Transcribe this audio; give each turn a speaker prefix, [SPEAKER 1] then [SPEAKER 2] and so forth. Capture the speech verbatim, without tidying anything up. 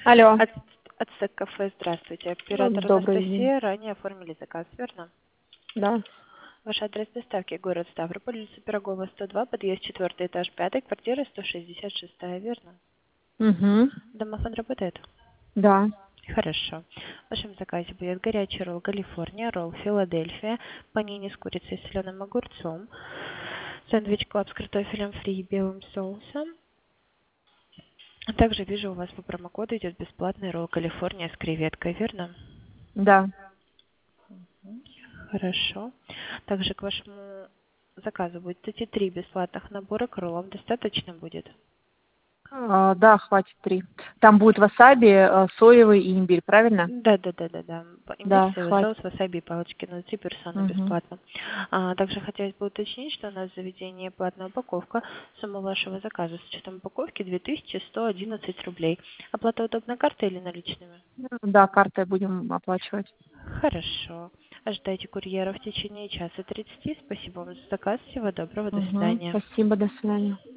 [SPEAKER 1] Алло.
[SPEAKER 2] От, от кафе, здравствуйте. Оператор
[SPEAKER 1] Добрый день.
[SPEAKER 2] Анастасия, ранее оформили заказ, верно?
[SPEAKER 1] Да.
[SPEAKER 2] Ваш адрес доставки город Ставрополь, улица Пирогова, сто два, подъезд четвертый этаж, пятый, квартира сто шестьдесят шесть, верно?
[SPEAKER 1] Угу.
[SPEAKER 2] Домофон работает?
[SPEAKER 1] Да.
[SPEAKER 2] Хорошо. В вашем заказе будет горячий ролл Калифорния, ролл Филадельфия, панини с курицей и соленым огурцом, сэндвич клаб с картофелем фри и белым соусом. Также вижу, у вас по промокоду идет бесплатный ролл Калифорния с креветкой, верно?
[SPEAKER 1] Да.
[SPEAKER 2] Хорошо. Также к вашему заказу будет идти три бесплатных набора к роллам. Достаточно будет?
[SPEAKER 1] А, да, хватит три. Там будет васаби, э, соевый и имбирь, правильно?
[SPEAKER 2] Да, да, да, да, да. Имбирь,
[SPEAKER 1] Да,
[SPEAKER 2] соевый
[SPEAKER 1] хватит.
[SPEAKER 2] соус, васаби и палочки на три персоны
[SPEAKER 1] Угу.
[SPEAKER 2] бесплатно. А, также хотелось бы уточнить, что у нас в заведении платная упаковка. Сумма вашего заказа с учетом упаковки две тысячи сто одиннадцать рублей. Оплата удобной картой или наличными?
[SPEAKER 1] Да, картой будем оплачивать.
[SPEAKER 2] Хорошо. Ожидайте курьера в течение часа тридцати. Спасибо вам за заказ. Всего доброго. До
[SPEAKER 1] Угу.
[SPEAKER 2] свидания.
[SPEAKER 1] Спасибо, до свидания.